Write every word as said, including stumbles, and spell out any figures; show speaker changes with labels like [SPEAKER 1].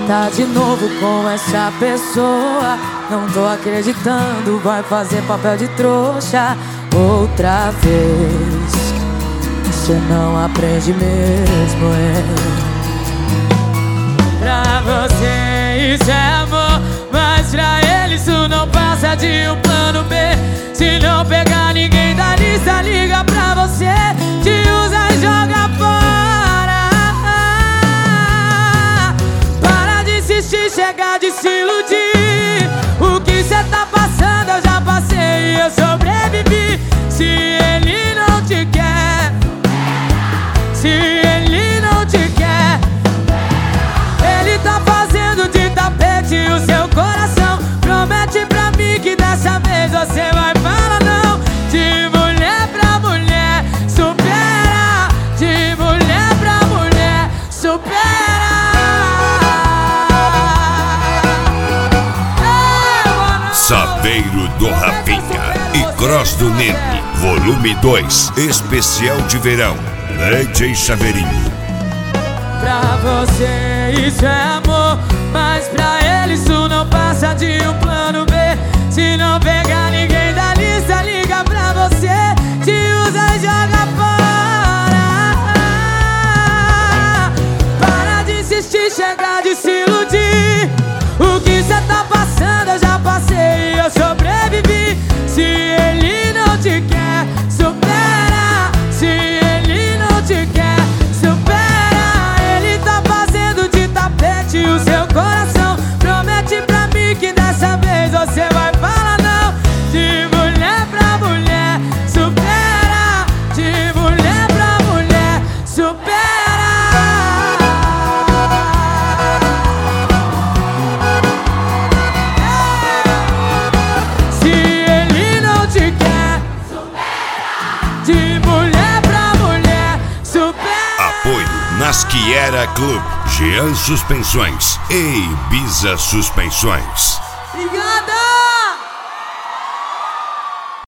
[SPEAKER 1] Tá de novo com essa pessoa, não tô acreditando, vai fazer papel de trouxa outra vez. Você não aprende mesmo, é. Pra você isso é amor, mas pra ele isso não passa de um plano B. Se não pegar ninguém da lista, liga pra você, te usa e joga fora. Para de insistir, chega de se iludir. O que cê tá passando eu já passei e eu sobrevivi. Se ele não te quer, se ele não te quer, ele tá fazendo de tapete o seu coração. Promete pra mim que dessa vez você vai falar não. De mulher pra mulher, supera. De mulher pra mulher, supera.
[SPEAKER 2] Saveiro do Rapinha e Cross do Nene, volume dois, especial de verão, D J Saveirinho.
[SPEAKER 1] Pra você isso é amor, mas pra ele isso não passa de um plano B. Se não pegar ninguém da lista, liga pra você, te usa e joga fora. Para de insistir, chega de se iludir. O que cê tá passando eu já passei e eu sobrevivi. Se ele não te quer, supera. Se ele não te quer, supera. Ele tá fazendo de tapete o seu coração. Promete pra mim que dessa vez você vai falar não. De mulher pra mulher, supera. De mulher pra mulher, supera. Se ele não te quer, supera. De mulher pra mulher, supera.
[SPEAKER 2] Apoio Nasquiera Club, Jean Suspensões e Ibiza Suspensões.
[SPEAKER 1] Obrigada!